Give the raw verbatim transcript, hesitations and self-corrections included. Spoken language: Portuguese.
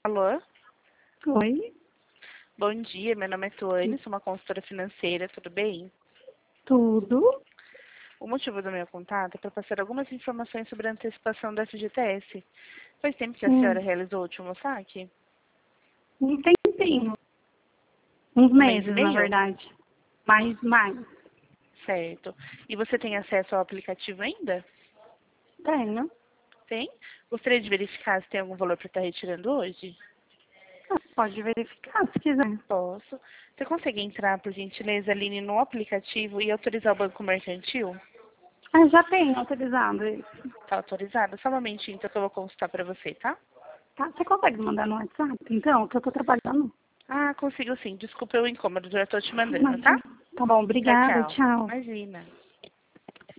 Alô? Oi, Bom dia, meu nome é Tuane, sou uma consultora financeira, tudo bem? tudo? O motivo do meu contato é para passar algumas informações sobre a antecipação da F G T S. Faz tempo que a senhora Hum, realizou o último saque? um tempinho. Uns Um mês e meses, na meio? verdade. Mais, mais. Certo. E você tem acesso ao aplicativo ainda? Tenho. Tem? Gostaria de verificar se tem algum valor para estar retirando hoje? Ah, pode verificar se quiser. Posso. Você consegue entrar, por gentileza, Aline, no aplicativo e autorizar o banco mercantil? Ah, já tenho autorizado isso. Está autorizado? Só um momentinho, então, que eu vou consultar para você, tá? Tá? Você consegue mandar no WhatsApp, então, que eu tô trabalhando? Ah, consigo sim. Desculpa o incômodo, já estou te mandando, tá? Imagina. Tá bom, Tchau, obrigada, tchau. tchau. Imagina.